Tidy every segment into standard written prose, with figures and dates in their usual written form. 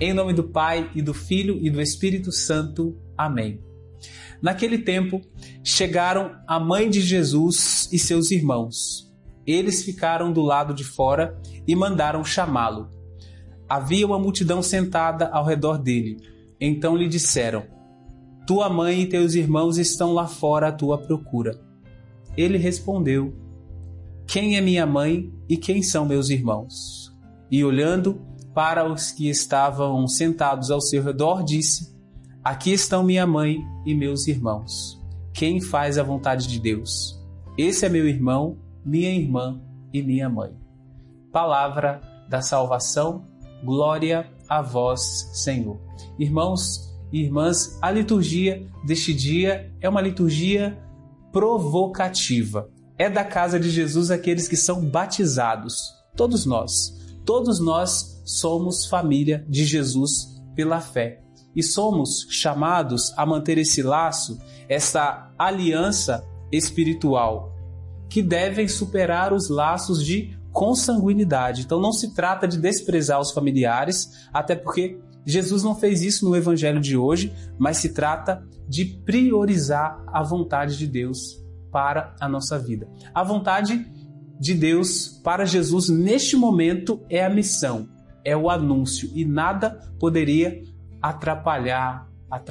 Em nome do Pai, e do Filho, e do Espírito Santo. Amém. Naquele tempo, chegaram a mãe de Jesus e seus irmãos. Eles ficaram do lado de fora e mandaram chamá-lo. Havia uma multidão sentada ao redor dele. Então lhe disseram: tua mãe e teus irmãos estão lá fora à tua procura. Ele respondeu: quem é minha mãe e quem são meus irmãos? E olhando para os que estavam sentados ao seu redor, disse: aqui estão minha mãe e meus irmãos. Quem faz a vontade de Deus? Esse é meu irmão, minha irmã e minha mãe. Palavra da salvação, glória a vós, Senhor. Irmãos e irmãs, a liturgia deste dia é uma liturgia provocativa. É da casa de Jesus aqueles que são batizados. Todos nós somos família de Jesus pela fé. E somos chamados a manter esse laço, essa aliança espiritual, que devem superar os laços de consanguinidade. Então não se trata de desprezar os familiares, até porque Jesus não fez isso no evangelho de hoje, mas se trata de priorizar a vontade de Deus para a nossa vida. A vontade de Deus para Jesus neste momento é a missão, é o anúncio, e nada poderia atrapalhar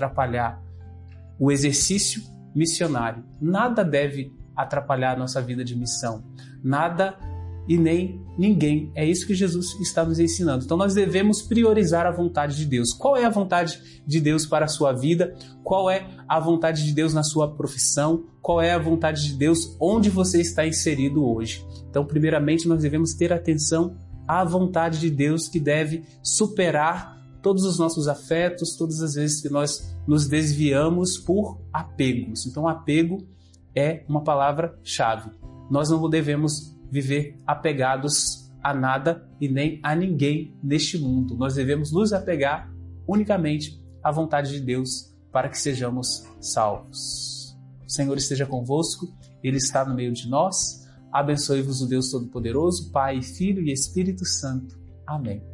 o exercício missionário. Nada deve atrapalhar a nossa vida de missão. Nada e nem ninguém. É isso que Jesus está nos ensinando. Então nós devemos priorizar a vontade de Deus. Qual é a vontade de Deus para a sua vida? Qual é a vontade de Deus na sua profissão? Qual é a vontade de Deus onde você está inserido hoje? Então, primeiramente, nós devemos ter atenção à vontade de Deus, que deve superar todos os nossos afetos, todas as vezes que nós nos desviamos por apegos. Então, apego é uma palavra-chave. Nós não devemos viver apegados a nada e nem a ninguém neste mundo. Nós devemos nos apegar unicamente à vontade de Deus para que sejamos salvos. O Senhor esteja convosco, Ele está no meio de nós. Abençoe-vos o Deus Todo-Poderoso, Pai, Filho e Espírito Santo. Amém.